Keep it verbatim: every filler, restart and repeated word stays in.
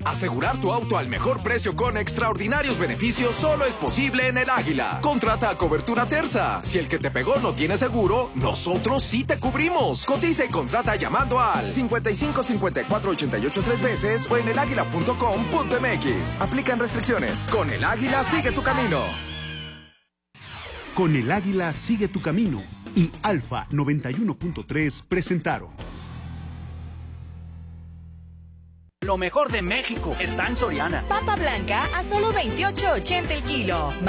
Asegurar tu auto al mejor precio con extraordinarios beneficios solo es posible en El Águila. Contrata cobertura terza. Si el que te pegó no tiene seguro, nosotros sí te cubrimos. Cotiza y contrata llamando al cincuenta y cinco cincuenta y cuatro ochenta y ocho tres veces o en el águila punto com punto m x. Aplican restricciones. Con El Águila sigue tu camino. Con El Águila sigue tu camino y Alfa noventa y uno punto tres presentaron. Lo mejor de México está en Soriana. Papa blanca a solo veintiocho ochenta el kilo.